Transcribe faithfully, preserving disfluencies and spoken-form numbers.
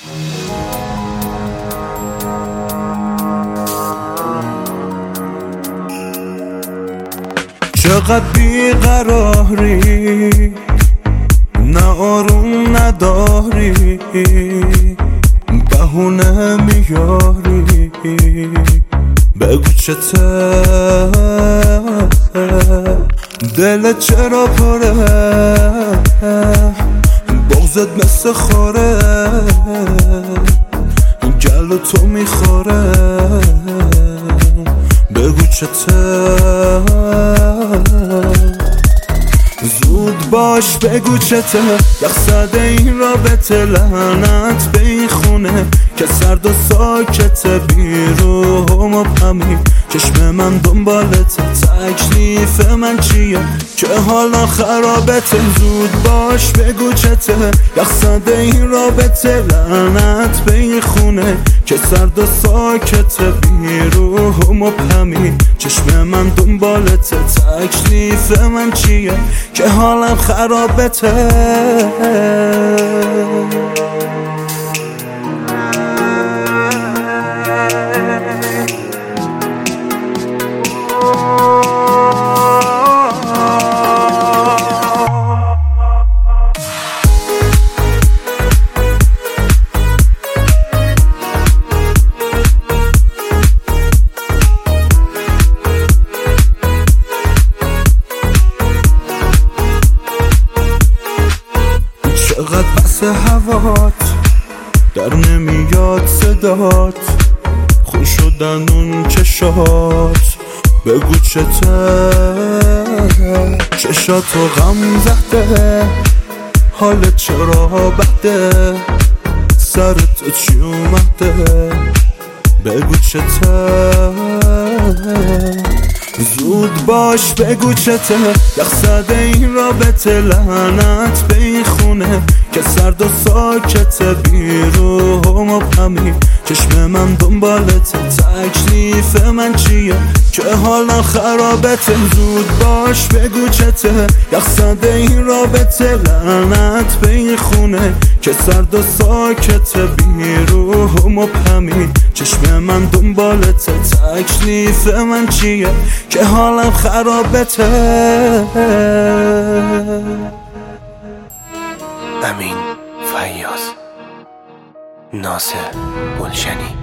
چقدر بیقراری، نه آروم نداری، بهونه میاری، بگو چته دلت چرا پره، بغضت مثل خوره گلو تو میخوره، بگو چته زود باش بگو چته، یخزده این رابطه لعنت به این خونه که سرد و ساکته، بیروح مبهمی چشم من دنبالته، تکلیف من چیه که حالا خرابته، زود باش بگو چته، یخزده این رابطه لعنت به این خونه که سرد و ساکته، بیروح مبهمی چشم من دنبالته، تکلیف من چیه که حالم خرابته. چقدر بس هوات در نمیاد صدات، خون شدن اون چشات، بگو چته چشاتو غم زده، حالت چرا بده، سرت چی اومده، بگو چته زود باش بگو چته، یخزده این رابطه لعنت به این خونه که سرد و ساکته، بیروح مبهمی چشم من دنبالته، تکلیف من چیه که حالا خرابته، زود باش بگو چته، یخزده این رابطه لعنت به این خونه که سرد و ساکته، بیروح مبهمی چشم من دنبالته، تکلیف من چیه که حالم خرابته. امین فیاض، ناصر گلشنی.